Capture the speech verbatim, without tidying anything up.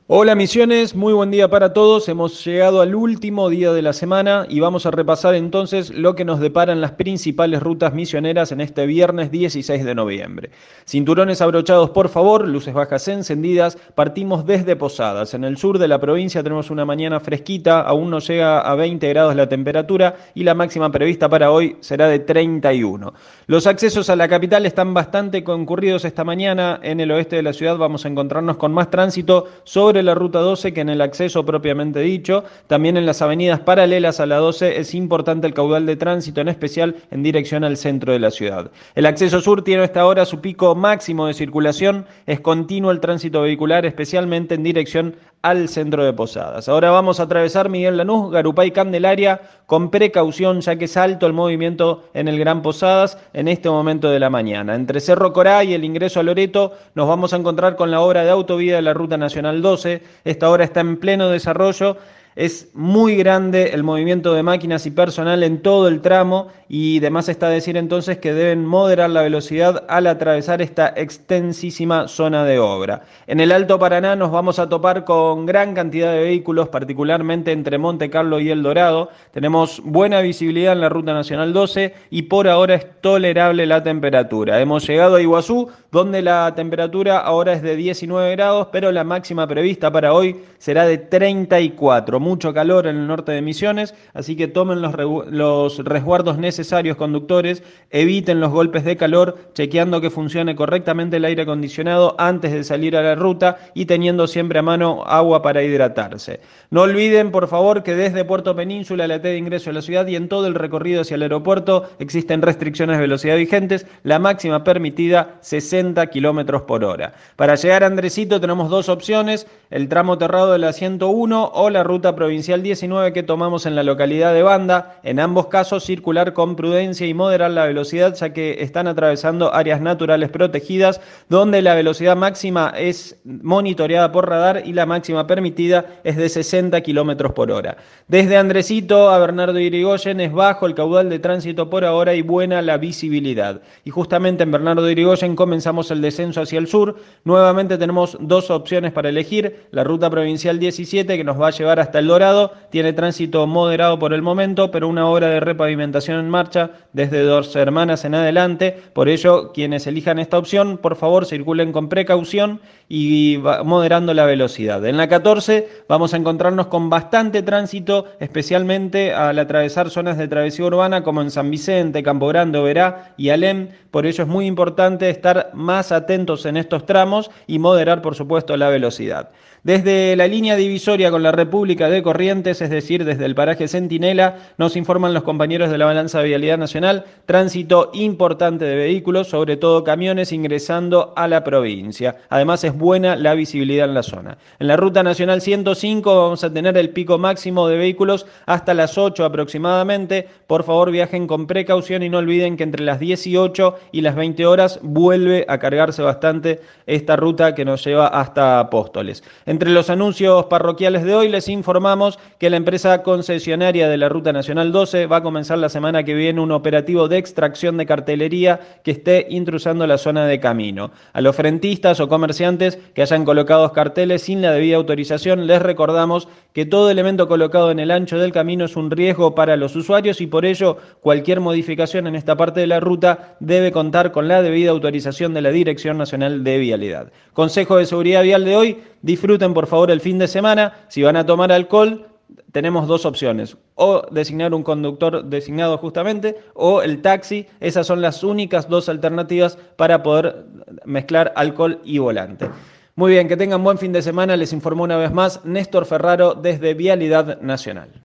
Hola Misiones, muy buen día para todos. Hemos llegado al último día de la semana y vamos a repasar entonces lo que nos deparan las principales rutas misioneras en este viernes dieciséis de noviembre. Cinturones abrochados, por favor, luces bajas encendidas. Partimos desde Posadas. En el sur de la provincia tenemos una mañana fresquita, aún no llega a veinte grados la temperatura y la máxima prevista para hoy será de treinta y uno. Los accesos a la capital están bastante concurridos esta mañana. En el oeste de la ciudad vamos a encontrarnos con más tránsito sobre la ruta doce que en el acceso propiamente dicho. También en las avenidas paralelas a la doce es importante el caudal de tránsito, en especial en dirección al centro de la ciudad. El acceso sur tiene a esta hora su pico máximo de circulación. Es continuo el tránsito vehicular, especialmente en dirección al centro de Posadas. Ahora vamos a atravesar Miguel Lanús, Garupay, Candelaria con precaución, ya que es alto el movimiento en el Gran Posadas en este momento de la mañana. Entre Cerro Corá y el ingreso a Loreto nos vamos a encontrar con la obra de autovía de la Ruta Nacional doce. Esta obra está en pleno desarrollo. Es muy grande el movimiento de máquinas y personal en todo el tramo y demás está decir entonces que deben moderar la velocidad al atravesar esta extensísima zona de obra. En el Alto Paraná nos vamos a topar con gran cantidad de vehículos, particularmente entre Monte Carlo y El Dorado. Tenemos buena visibilidad en la Ruta Nacional doce y por ahora es tolerable la temperatura. Hemos llegado a Iguazú, donde la temperatura ahora es de diecinueve grados, pero la máxima prevista para hoy será de treinta y cuatro. Mucho calor en el norte de Misiones, así que tomen los, los resguardos necesarios, conductores, eviten los golpes de calor, chequeando que funcione correctamente el aire acondicionado antes de salir a la ruta y teniendo siempre a mano agua para hidratarse. No olviden, por favor, que desde Puerto Península, la T de ingreso a la ciudad y en todo el recorrido hacia el aeropuerto existen restricciones de velocidad vigentes, la máxima permitida sesenta kilómetros por hora. Para llegar a Andresito tenemos dos opciones, el tramo terrado de la ciento uno o la ruta provincial diecinueve que tomamos en la localidad de Banda. En ambos casos circular con prudencia y moderar la velocidad, ya que están atravesando áreas naturales protegidas donde la velocidad máxima es monitoreada por radar y la máxima permitida es de sesenta kilómetros por hora. Desde Andresito a Bernardo Irigoyen es bajo el caudal de tránsito por ahora y buena la visibilidad. Y justamente en Bernardo Irigoyen comenzamos el descenso hacia el sur. Nuevamente tenemos dos opciones para elegir. La ruta provincial diecisiete que nos va a llevar hasta El Dorado tiene tránsito moderado por el momento, pero una obra de repavimentación en marcha desde Dos Hermanas en adelante. Por ello, quienes elijan esta opción, por favor, circulen con precaución y moderando la velocidad. En la catorce vamos a encontrarnos con bastante tránsito, especialmente al atravesar zonas de travesía urbana como en San Vicente, Campo Grande, Oberá y Alem. Por ello es muy importante estar más atentos en estos tramos y moderar, por supuesto, la velocidad. Desde la línea divisoria con la República de Corrientes, es decir, desde el paraje Centinela, nos informan los compañeros de la Balanza de Vialidad Nacional, tránsito importante de vehículos, sobre todo camiones ingresando a la provincia. Además es buena la visibilidad en la zona. En la Ruta Nacional ciento cinco vamos a tener el pico máximo de vehículos hasta las ocho aproximadamente. Por favor, viajen con precaución y no olviden que entre las dieciocho y las veinte horas vuelve a cargarse bastante esta ruta que nos lleva hasta Apóstoles. Entre los anuncios parroquiales de hoy les informamos que la empresa concesionaria de la Ruta Nacional doce va a comenzar la semana que viene un operativo de extracción de cartelería que esté intrusando la zona de camino. A los frentistas o comerciantes que hayan colocado carteles sin la debida autorización, les recordamos que todo elemento colocado en el ancho del camino es un riesgo para los usuarios y por ello cualquier modificación en esta parte de la ruta debe contar con la debida autorización de la Dirección Nacional de Vialidad. Consejo de Seguridad Vial de hoy: disfruten por favor el fin de semana. Si van a tomar alcohol, tenemos dos opciones: o designar un conductor designado justamente, o el taxi. Esas son las únicas dos alternativas para poder mezclar alcohol y volante. Muy bien, que tengan buen fin de semana. Les informó una vez más Néstor Ferraro desde Vialidad Nacional.